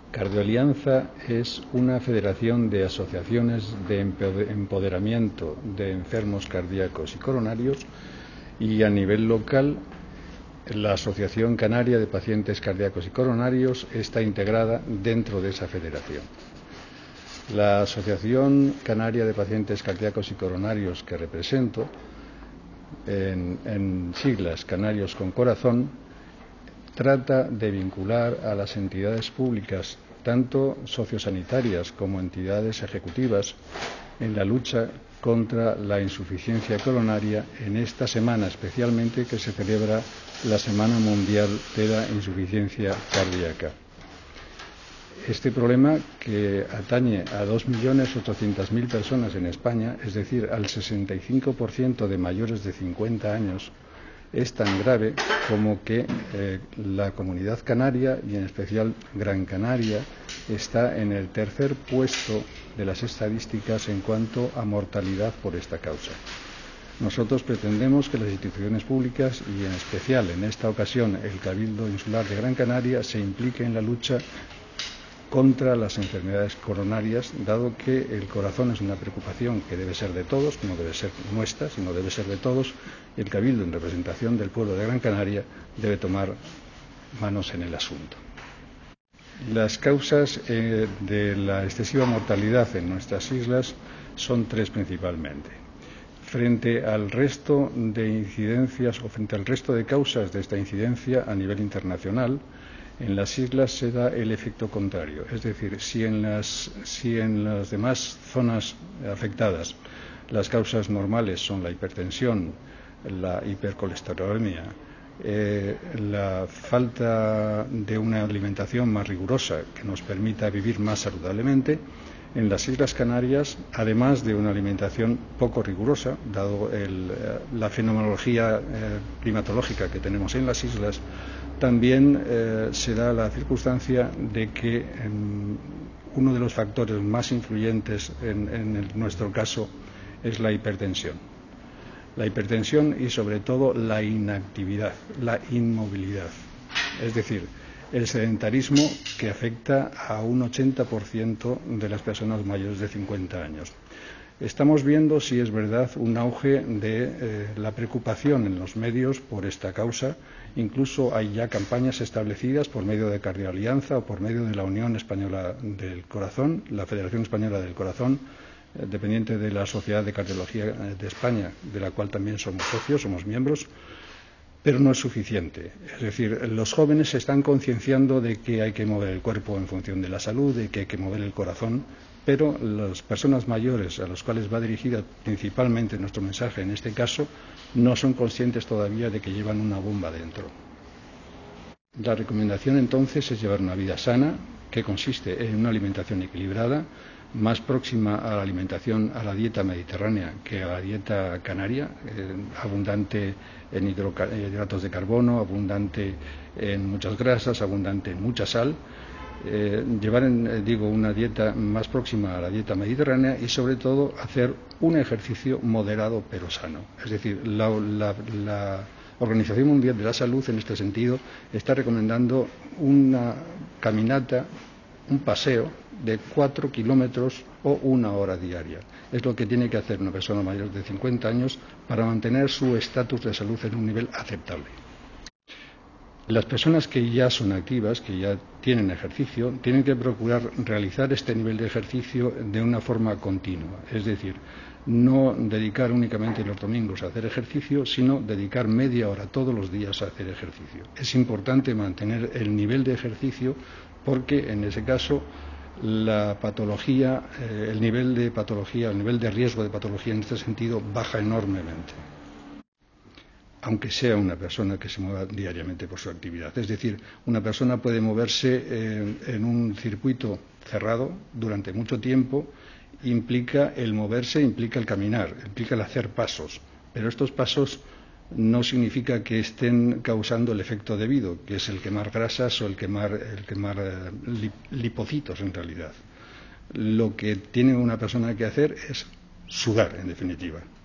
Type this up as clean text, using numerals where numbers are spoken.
Cardioalianza es una federación de asociaciones de empoderamiento de enfermos cardíacos y coronarios, y a nivel local la Asociación Canaria de Pacientes Cardíacos y Coronarios está integrada dentro de esa federación. La Asociación Canaria de Pacientes Cardíacos y Coronarios que represento, en siglas Canarios con Corazón, trata de vincular a las entidades públicas, tanto sociosanitarias como entidades ejecutivas, en la lucha contra la insuficiencia coronaria en esta semana especialmente que se celebra la Semana Mundial de la Insuficiencia Cardíaca. Este problema, que atañe a 2.800.000 personas en España, es decir, al 65% de mayores de 50 años, es tan grave como que la Comunidad Canaria, y en especial Gran Canaria, está en el tercer puesto de las estadísticas en cuanto a mortalidad por esta causa. Nosotros pretendemos que las instituciones públicas, y en especial en esta ocasión el Cabildo Insular de Gran Canaria, se implique en la lucha contra las enfermedades coronarias, dado que el corazón es una preocupación que debe ser de todos, no debe ser nuestra, sino debe ser de todos, y el Cabildo, en representación del pueblo de Gran Canaria, debe tomar manos en el asunto. Las causas de la excesiva mortalidad en nuestras islas son tres principalmente. Frente al resto de incidencias o frente al resto de causas de esta incidencia a nivel internacional, en las islas se da el efecto contrario, es decir, si en las demás zonas afectadas las causas normales son la hipertensión, la hipercolesterolemia, la falta de una alimentación más rigurosa que nos permita vivir más saludablemente, en las Islas Canarias, además de una alimentación poco rigurosa, dado la fenomenología climatológica que tenemos en las islas, también se da la circunstancia de que uno de los factores más influyentes en nuestro caso es la hipertensión. La hipertensión y sobre todo la inactividad, la inmovilidad. Es decir, el sedentarismo que afecta a un 80% de las personas mayores de 50 años. Estamos viendo, si es verdad, un auge de la preocupación en los medios por esta causa. Incluso hay ya campañas establecidas por medio de Cardioalianza o por medio de la Unión Española del Corazón, la Federación Española del Corazón, dependiente de la Sociedad de Cardiología de España, de la cual también somos socios, somos miembros, pero no es suficiente. Es decir, los jóvenes se están concienciando de que hay que mover el cuerpo en función de la salud, de que hay que mover el corazón, pero las personas mayores, a las cuales va dirigida principalmente nuestro mensaje en este caso, no son conscientes todavía de que llevan una bomba dentro. La recomendación entonces es llevar una vida sana, que consiste en una alimentación equilibrada, más próxima a la alimentación, a la dieta mediterránea que a la dieta canaria, abundante en hidratos de carbono, abundante en muchas grasas, abundante en mucha sal. Llevar, una dieta más próxima a la dieta mediterránea y sobre todo hacer un ejercicio moderado pero sano. Es decir, la Organización Mundial de la Salud en este sentido está recomendando una caminata, un paseo de 4 kilómetros o 1 hora diaria. Es lo que tiene que hacer una persona mayor de 50 años para mantener su estatus de salud en un nivel aceptable. Las personas que ya son activas, que ya tienen ejercicio, tienen que procurar realizar este nivel de ejercicio de una forma continua. Es decir, no dedicar únicamente los domingos a hacer ejercicio, sino dedicar media hora todos los días a hacer ejercicio. Es importante mantener el nivel de ejercicio porque, en ese caso, la patología, el nivel de riesgo de patología en este sentido baja enormemente, aunque sea una persona que se mueva diariamente por su actividad. Es decir, una persona puede moverse en un circuito cerrado durante mucho tiempo, implica el moverse, implica el caminar, implica el hacer pasos, pero estos pasos no significa que estén causando el efecto debido, que es el quemar grasas o el quemar lipocitos en realidad. Lo que tiene una persona que hacer es sudar, en definitiva.